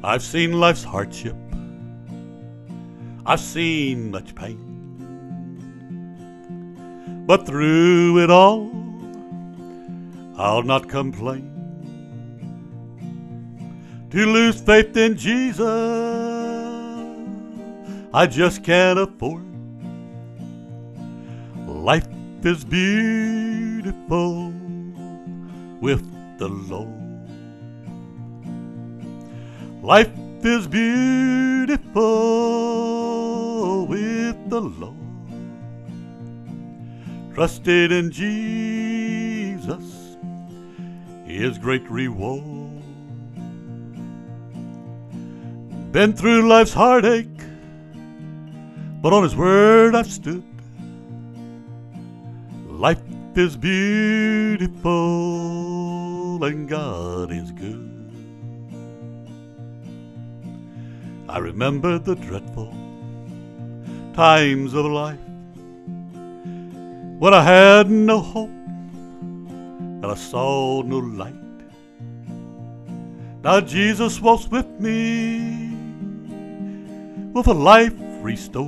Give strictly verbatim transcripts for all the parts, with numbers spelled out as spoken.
I've seen life's hardship, I've seen much pain, but through it all, I'll not complain. To lose faith in Jesus, I just can't afford. Life is beautiful with the Lord. Life is beautiful with the Lord. Trusted in Jesus is great reward. Been through life's heartache, but on His word I've stood. Life is beautiful and God is good. I remember the dreadful times of life when I had no hope and I saw no light. Now Jesus walks with me with a life restored.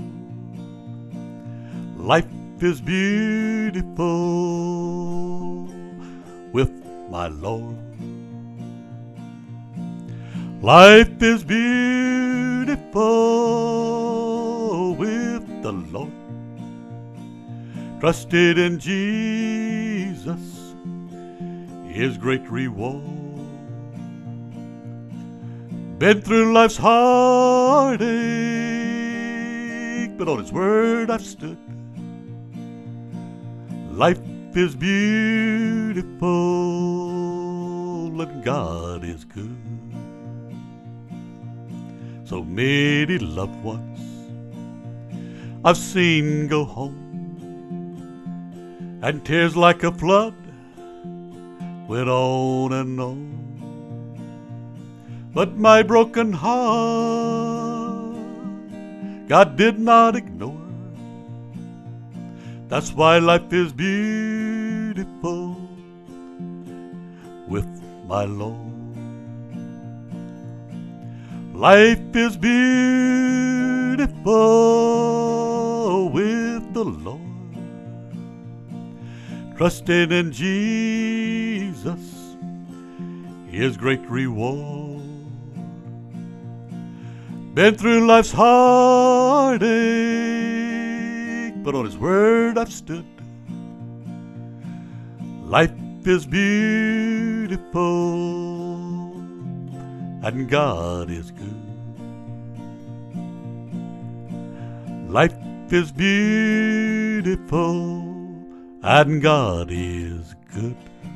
Life is beautiful with my Lord. Life is beautiful with the Lord. Trusted in Jesus is great reward. Been through life's heartache, but on His word I've stood. Life is beautiful and God is good. So many loved ones I've seen go home, and tears like a flood went on and on. But my broken heart God did not ignore. That's why life is beautiful with my Lord. Life is beautiful with the Lord. Trusting in Jesus is great reward. Been through life's heartache, but on His word I've stood. Life is beautiful and God is good. Life is beautiful and God is good.